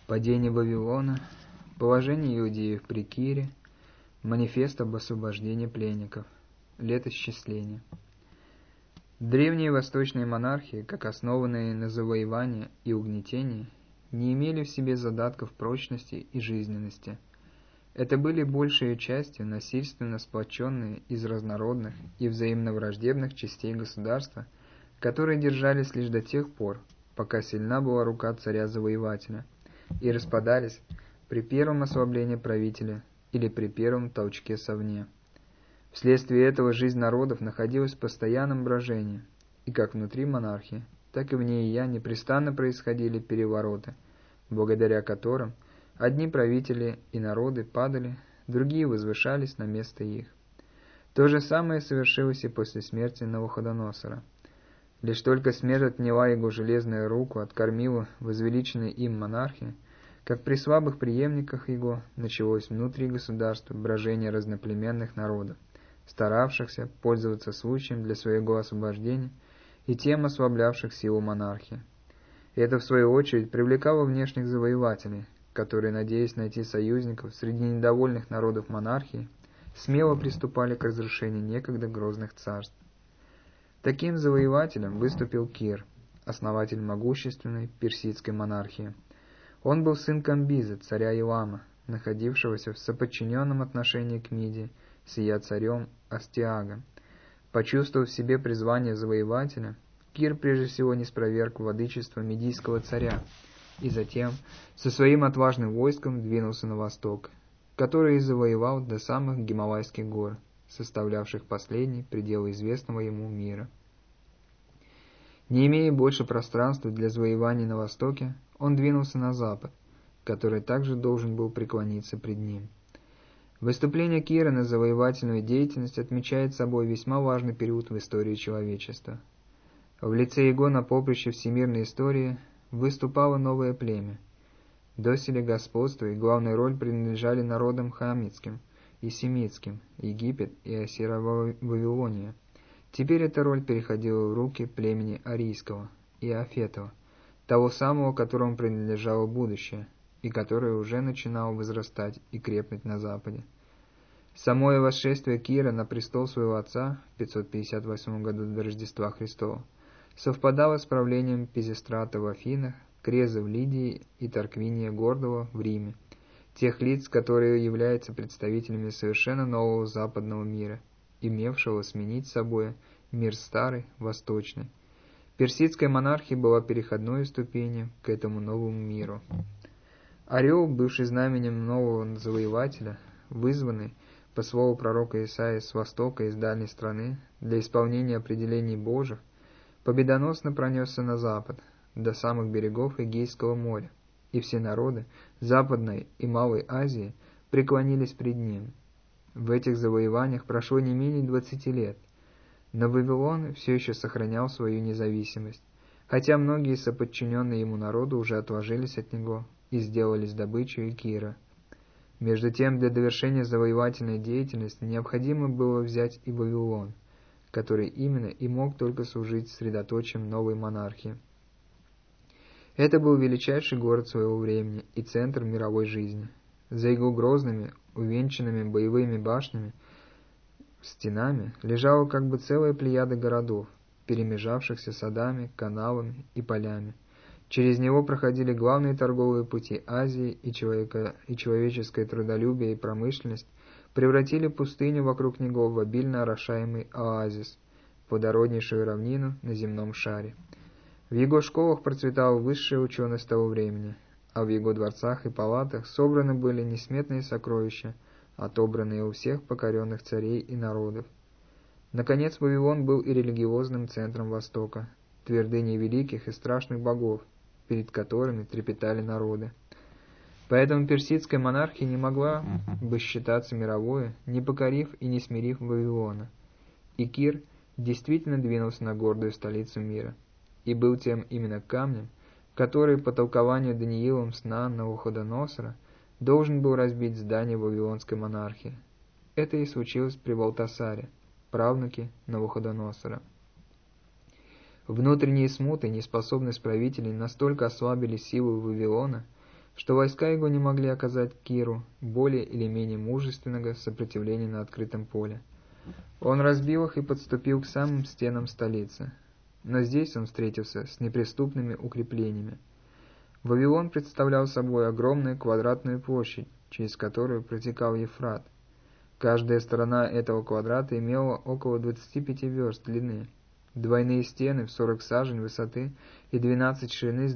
Падение Вавилона, положение иудеев при Кире, манифест об освобождении пленников, летосчисление. Древние восточные монархии, как основанные на завоевании и угнетении, не имели в себе задатков прочности и жизненности. Это были большей частью насильственно сплоченные из разнородных и взаимно враждебных частей государства, которые держались лишь до тех пор, пока сильна была рука царя-завоевателя, и распадались при первом ослаблении правителя или при первом толчке совне. Вследствие этого жизнь народов находилась в постоянном брожении, и как внутри монархии, так и вне ее непрестанно происходили перевороты, благодаря которым одни правители и народы падали, другие возвышались на место их. То же самое совершилось и после смерти Навуходоносора. Лишь только смерть отняла его железную руку от кормила возвеличенной им монархии, как при слабых преемниках его началось внутри государства брожение разноплеменных народов, старавшихся пользоваться случаем для своего освобождения и тем ослаблявших силу монархии. И это, в свою очередь, привлекало внешних завоевателей, которые, надеясь найти союзников среди недовольных народов монархии, смело приступали к разрушению некогда грозных царств. Таким завоевателем выступил Кир, основатель могущественной персидской монархии. Он был сын Камбиза, царя Илама, находившегося в соподчиненном отношении к Мидии с ее царем Астиагом. Почувствовав в себе призвание завоевателя, Кир прежде всего не спроверг владычество медийского царя, и затем со своим отважным войском двинулся на восток, который и завоевал до самых Гималайских гор, составлявших последний предел известного ему мира. Не имея больше пространства для завоеваний на востоке, он двинулся на запад, который также должен был преклониться пред ним. Выступление Кира на завоевательную деятельность отмечает собой весьма важный период в истории человечества. В лице его на поприще всемирной истории выступало новое племя. Доселе господство и главная роль принадлежали народам хамитским и семитским, Египет и Ассиро-Вавилония. Теперь эта роль переходила в руки племени арийского и Афетова, того самого, которому принадлежало будущее, и которое уже начинало возрастать и крепнуть на западе. Самое восшествие Кира на престол своего отца в 558 году до Рождества Христова совпадало с правлением Пизистрата в Афинах, Креза в Лидии и Тарквиния Гордого в Риме, тех лиц, которые являются представителями совершенно нового западного мира, имевшего сменить собой мир старый, восточный. Персидская монархия была переходной ступенью к этому новому миру. Орел, бывший знаменем нового завоевателя, вызванный, по слову пророка Исаии, с востока из дальней страны для исполнения определений Божьих, победоносно пронесся на запад, до самых берегов Эгейского моря, и все народы Западной и Малой Азии преклонились пред ним. В этих завоеваниях прошло не менее 20 лет, но Вавилон все еще сохранял свою независимость, хотя многие соподчиненные ему народы уже отложились от него и сделались добычей Кира. Между тем, для довершения завоевательной деятельности необходимо было взять и Вавилон, который именно и мог только служить средоточием новой монархии. Это был величайший город своего времени и центр мировой жизни. За его грозными, увенчанными боевыми башнями, стенами лежала как бы целая плеяда городов, перемежавшихся садами, каналами и полями. Через него проходили главные торговые пути Азии, и человеческое трудолюбие и промышленность превратили пустыню вокруг него в обильно орошаемый оазис, плодороднейшую равнину на земном шаре. В его школах процветала высшая ученость того времени, а в его дворцах и палатах собраны были несметные сокровища, отобранные у всех покоренных царей и народов. Наконец, Вавилон был и религиозным центром Востока, твердыней великих и страшных богов, перед которыми трепетали народы. Поэтому персидская монархия не могла бы считаться мировой, не покорив и не смирив Вавилона. И Кир действительно двинулся на гордую столицу мира, и был тем именно камнем, который, по толкованию Даниилом сна Навуходоносора, должен был разбить здание вавилонской монархии. Это и случилось при Валтасаре, правнуке Навуходоносора. Внутренние смуты и неспособность правителей настолько ослабили силу Вавилона, что войска его не могли оказать Киру более или менее мужественного сопротивления на открытом поле. Он разбил их и подступил к самым стенам столицы. Но здесь он встретился с неприступными укреплениями. Вавилон представлял собой огромную квадратную площадь, через которую протекал Ефрат. Каждая сторона этого квадрата имела около 25 верст длины, двойные стены в 40 сажень высоты и 12 ширины с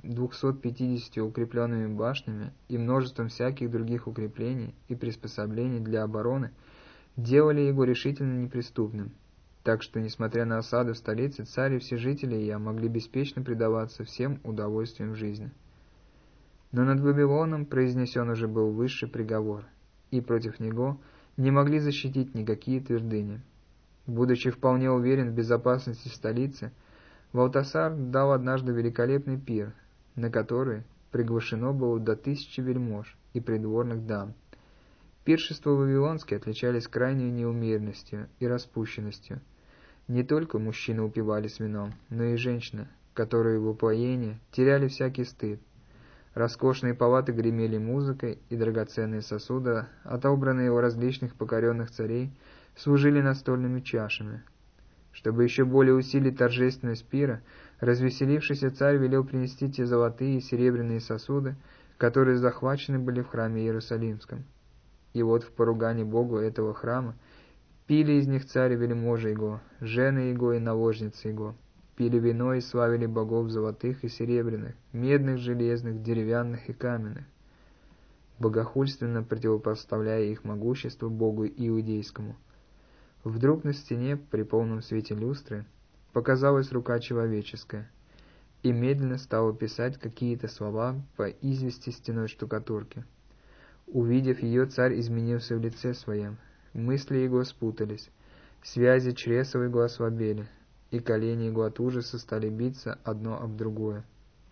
250 укрепленными башнями и множеством всяких других укреплений и приспособлений для обороны делали его решительно неприступным, так что, несмотря на осаду в столице, царь и все жители ее могли беспечно предаваться всем удовольствиям жизни. Но над Вавилоном произнесен уже был высший приговор, и против него не могли защитить никакие твердыни. Будучи вполне уверен в безопасности столицы, Валтасар дал однажды великолепный пир, на который приглашено было до 1000 вельмож и придворных дам. Пиршества вавилонские отличались крайней неумеренностью и распущенностью. Не только мужчины упивались вином, но и женщины, которые в упоении теряли всякий стыд. Роскошные палаты гремели музыкой, и драгоценные сосуды, отобранные у различных покоренных царей, служили настольными чашами. Чтобы еще более усилить торжественность пира, развеселившийся царь велел принести те золотые и серебряные сосуды, которые захвачены были в храме Иерусалимском. И вот в поругании Богу этого храма пили из них царь и вельможи его, жены его и наложницы его, пили вино и славили богов золотых и серебряных, медных, железных, деревянных и каменных, богохульственно противопоставляя их могущество Богу иудейскому. Вдруг на стене, при полном свете люстры, показалась рука человеческая, и медленно стала писать какие-то слова по извести стеной штукатурки. Увидев ее, царь изменился в лице своем, мысли его спутались, связи чресла его ослабели, и колени его от ужаса стали биться одно об другое.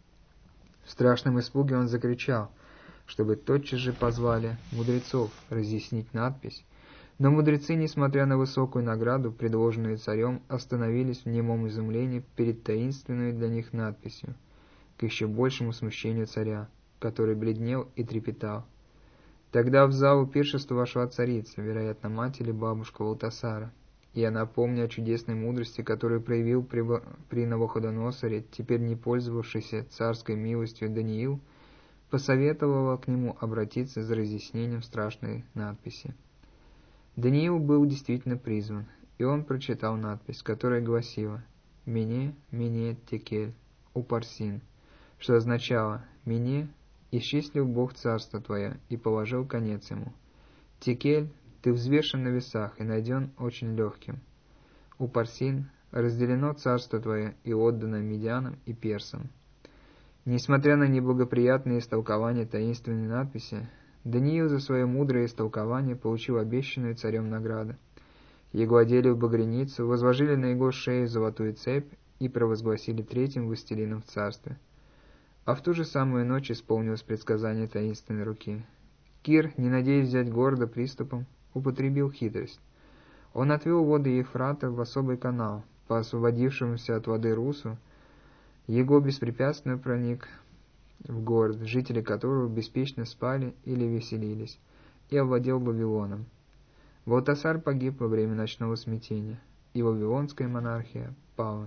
В страшном испуге он закричал, чтобы тотчас же позвали мудрецов разъяснить надпись, но мудрецы, несмотря на высокую награду, предложенную царем, остановились в немом изумлении перед таинственной для них надписью, к еще большему смущению царя, который бледнел и трепетал. Тогда в залу пиршества вошла царица, вероятно, мать или бабушка Валтасара, и она, помня о чудесной мудрости, которую проявил при Навуходоносоре, теперь не пользовавшийся царской милостью Даниил, посоветовала к нему обратиться за разъяснением страшной надписи. Даниил был действительно призван, и он прочитал надпись, которая гласила «Мене, мене, текель, упарсин», что означало «Мене, исчислил Бог царство твое и положил конец ему. Текель, ты взвешен на весах и найден очень легким. Упарсин, разделено царство твое и отдано медянам и персам». Несмотря на неблагоприятные истолкования таинственной надписи, Даниил за свое мудрое истолкование получил обещанную царем награду. Его одели в багряницу, возложили на его шею золотую цепь и провозгласили третьим властелином в царстве. А в ту же самую ночь исполнилось предсказание таинственной руки. Кир, не надеясь взять города приступом, употребил хитрость. Он отвел воды Ефрата в особый канал, по освободившемуся от воды Русу. Его беспрепятственно проник в город, жители которого беспечно спали или веселились, и овладел Вавилоном. Валтасар погиб во время ночного смятения, и вавилонская монархия пала.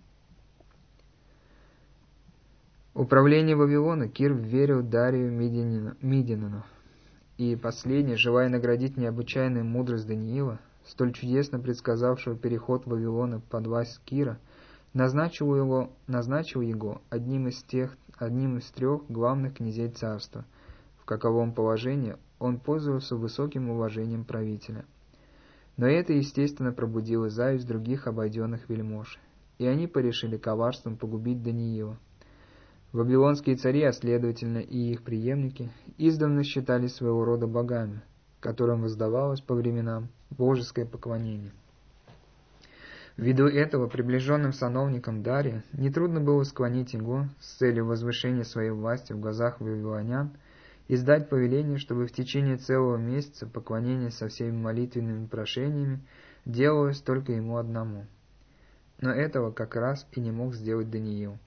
Управление Вавилона Кир вверил Дарию Мидинану, и последний, желая наградить необычайную мудрость Даниила, столь чудесно предсказавшего переход Вавилона под власть Кира, назначил его одним из 3 главных князей царства, в каковом положении он пользовался высоким уважением правителя. Но это, естественно, пробудило зависть других обойденных вельмож, и они порешили коварством погубить Даниила. Вавилонские цари, а следовательно и их преемники, издавна считались своего рода богами, которым воздавалось по временам божеское поклонение. Ввиду этого приближенным сановникам Дария нетрудно было склонить его с целью возвышения своей власти в глазах вавилонян и издать повеление, чтобы в течение целого месяца поклонение со всеми молитвенными прошениями делалось только ему одному. Но этого как раз и не мог сделать Даниил.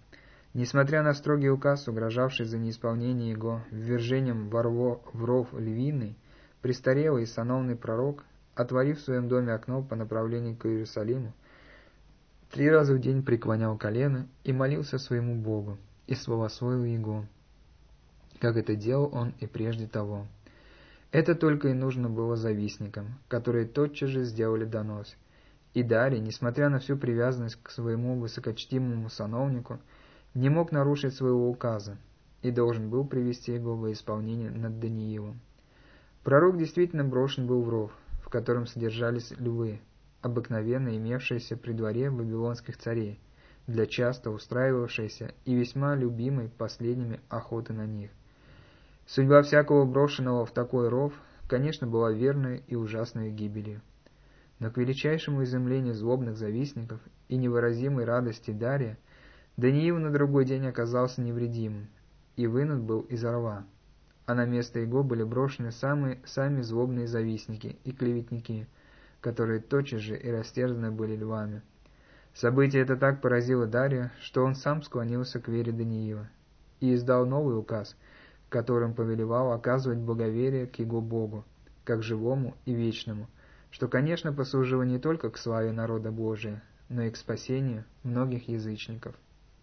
Несмотря на строгий указ, угрожавший за неисполнение его ввержением в ров львиный, престарелый и сановный пророк, отворив в своем доме окно по направлению к Иерусалиму, 3 раза в день преклонял колено и молился своему Богу, и славословил Его, как это делал он и прежде того. Это только и нужно было завистникам, которые тотчас же сделали донос. И Дарий, несмотря на всю привязанность к своему высокочтимому сановнику, не мог нарушить своего указа и должен был привести его во исполнение над Даниилом. Пророк действительно брошен был в ров, в котором содержались львы, обыкновенно имевшиеся при дворе вавилонских царей, для часто устраивавшейся и весьма любимой последними охоты на них. Судьба всякого брошенного в такой ров, конечно, была верной и ужасной гибелью. Но к величайшему изумлению злобных завистников и невыразимой радости Дария, Даниил на другой день оказался невредимым и вынут был из рва, а на место его были брошены сами злобные завистники и клеветники, которые тотчас же и растерзаны были львами. Событие это так поразило Дария, что он сам склонился к вере Даниила и издал новый указ, которым повелевал оказывать благоверие к его Богу, как живому и вечному, что, конечно, послужило не только к славе народа Божия, но и к спасению многих язычников.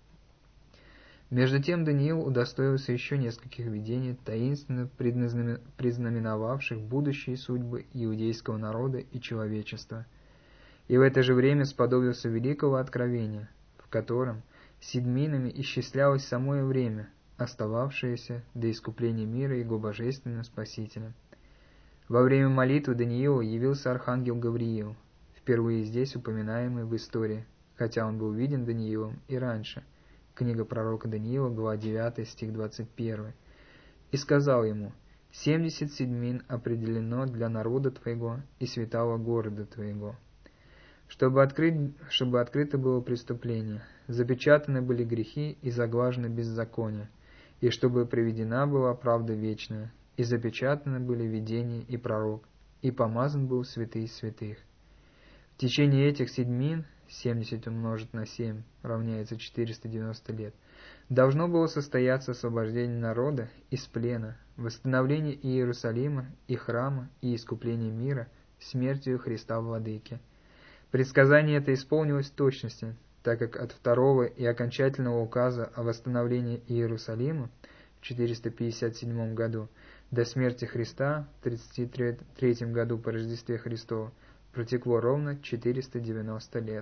Между тем Даниил удостоился еще нескольких видений, таинственно предзнаменовавших будущие судьбы иудейского народа и человечества, и в это же время сподобился великого откровения, в котором седьминами исчислялось самое время, остававшееся до искупления мира его божественным Спасителем. Во время молитвы Даниилу явился архангел Гавриил, впервые здесь упоминаемый в истории, хотя он был виден Даниилом и раньше. Книга пророка Даниила, глава 9, стих 21. «И сказал ему: 70 седьмин определено для народа твоего и святого города твоего, чтобы открыто было преступление, запечатаны были грехи и заглажены беззакония, и чтобы приведена была правда вечная, и запечатаны были видения и пророк, и помазан был святый святых». В течение этих седьмин, 70 умножить на 7 равняется 490 лет, должно было состояться освобождение народа из плена, восстановление Иерусалима и храма и искупление мира смертью Христа Владыки. Предсказание это исполнилось в точности, так как от второго и окончательного указа о восстановлении Иерусалима в 457 году до смерти Христа в 33 году по Рождестве Христова протекло ровно 490 лет.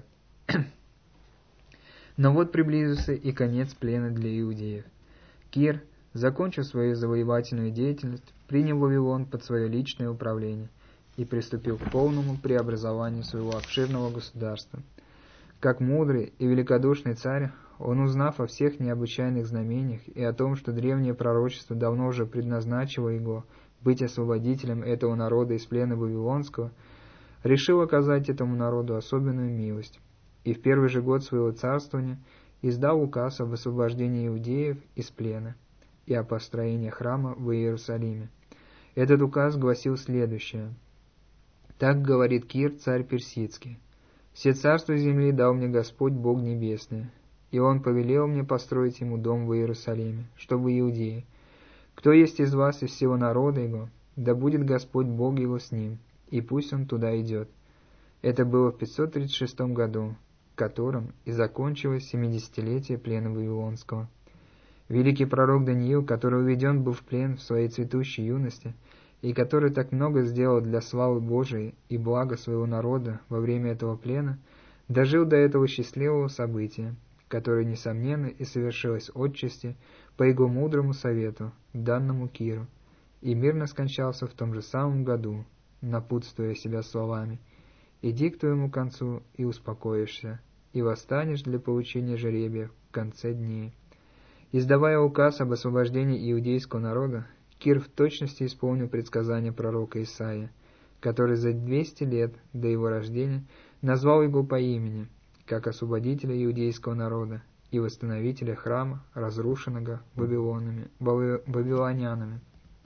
Но вот приблизился и конец плена для иудеев. Кир, закончив свою завоевательную деятельность, принял Вавилон под свое личное управление и приступил к полному преобразованию своего обширного государства. Как мудрый и великодушный царь, он, узнав о всех необычайных знамениях и о том, что древнее пророчество давно уже предназначило его быть освободителем этого народа из плена вавилонского, решил оказать этому народу особенную милость, и в первый же год своего царствования издал указ об освобождении иудеев из плена и о построении храма в Иерусалиме. Этот указ гласил следующее: «Так говорит Кир, царь персидский: все царства земли дал мне Господь Бог Небесный, и Он повелел мне построить Ему дом в Иерусалиме, чтобы иудеи. Кто есть из вас, из всего народа Его, да будет Господь Бог Его с ним, и пусть он туда идет». Это было в 536 году, которым и закончилось 70-летие плена Вавилонского. Великий пророк Даниил, который уведен был в плен в своей цветущей юности, и который так много сделал для славы Божией и блага своего народа во время этого плена, дожил до этого счастливого события, которое, несомненно, и совершилось отчасти по его мудрому совету, данному Киру, и мирно скончался в том же самом году, напутствуя себя словами: «Иди к твоему концу и успокоишься, и восстанешь для получения жребия в конце дней». Издавая указ об освобождении иудейского народа, Кир в точности исполнил предсказание пророка Исаии, который за 200 лет до его рождения назвал его по имени, как освободителя иудейского народа и восстановителя храма, разрушенного вавилонянами.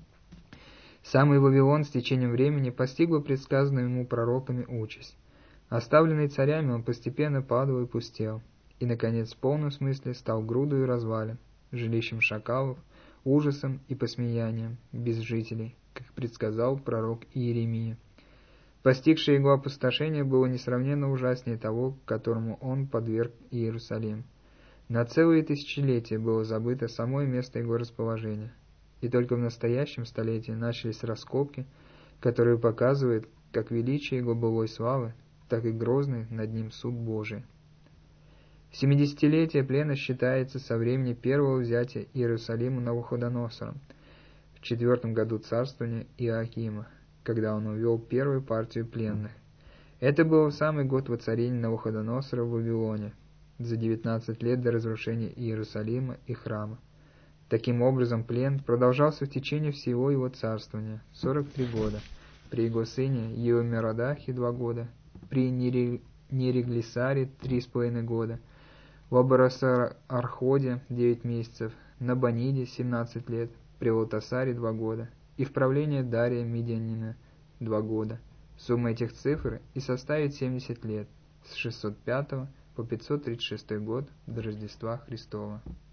Самый Вавилон с течением времени постигла предсказанную ему пророками участь. Оставленный царями, он постепенно падал и пустел, и, наконец, в полном смысле стал грудою развалин, жилищем шакалов, ужасом и посмеянием без жителей, как предсказал пророк Иеремия. Постигшее его опустошение было несравненно ужаснее того, которому он подверг Иерусалим. На целые тысячелетия было забыто самое место его расположения, и только в настоящем столетии начались раскопки, которые показывают как величие его былой славы, так и грозный над ним суд Божий. 70-летие плена считается со времени первого взятия Иерусалима Навуходоносором в 4 году царствования Иоакима, когда он увел первую партию пленных. Это было в самый год воцарения Навуходоносора в Вавилоне, за 19 лет до разрушения Иерусалима и храма. Таким образом, плен продолжался в течение всего его царствования, 43 года, при его сыне Еомеродахе 2 года, при Нереглиссаре 3,5 года, в Абарасарходе 9 месяцев, на Баниде 17 лет, при Лотосаре 2 года и в правлении Дария Медианина 2 года. Сумма этих цифр и составит 70 лет, с 605 по 536 год до Рождества Христова.